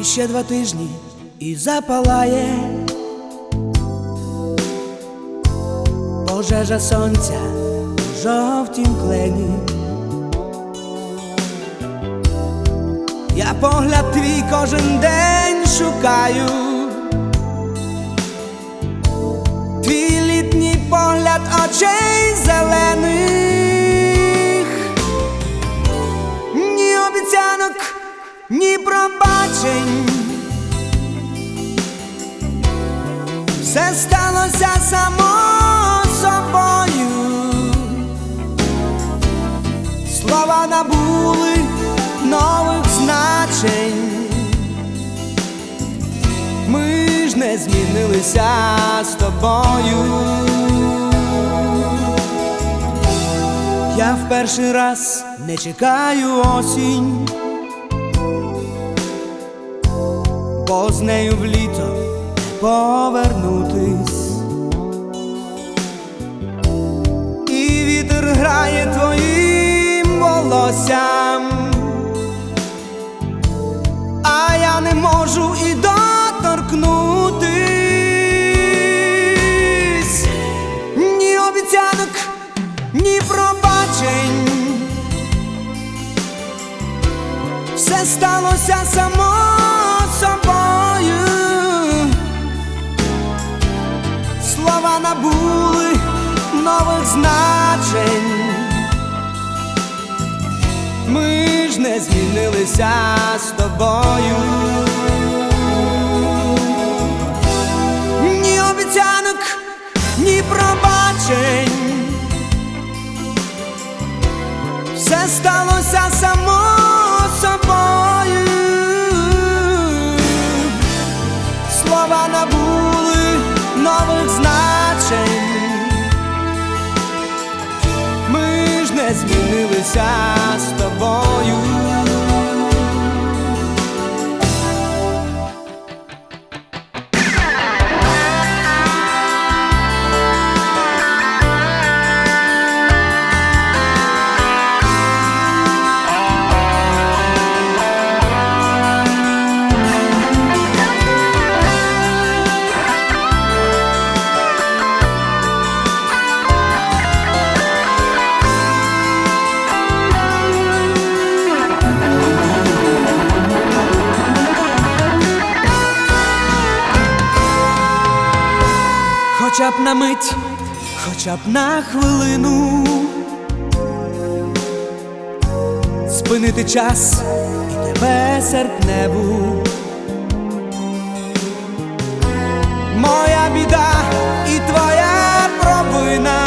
Ще 2 тижні і запалає пожежа сонця в жовтім клені. Я погляд твій кожен день шукаю, твій літній погляд очей зелених. Ні обіцянок, ні пробачень, все сталося само собою. Слова набули нових значень, ми ж не змінилися з тобою. Я в перший раз не чекаю осінь, бо з нею в літо не повернутись. І вітер грає твоїм волоссям, а я не можу і доторкнутись. Ні обіцянок, ні пробачень, все сталося само собою. Слова набули нових значень, ми ж не змінилися з тобою. Ні обіцянок, ні пробачень, все сталося само собою. Слова набули нових значень, ми ж не змінилися з тобою. Хоча б на мить, хоча б на хвилину, спинити час і тебе серпневу. Моя біда і твоя провина,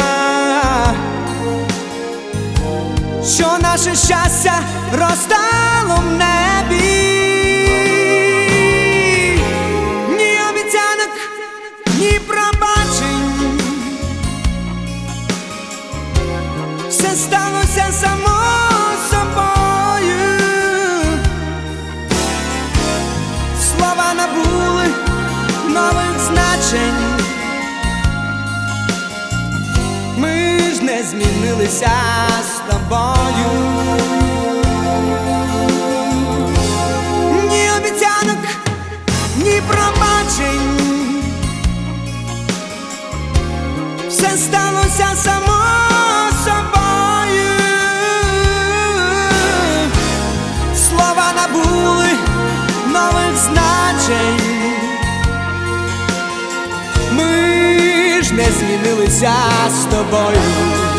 що наше щастя розтало в небі. Ні обіцянок, ні пробачень, все сталося само собою. Слова набули нових значень, ми ж не змінилися з тобою. Ні обіцянок, ні пробачень, все сталося само собою. Слова набули нових значень, ми ж не змінилися з тобою.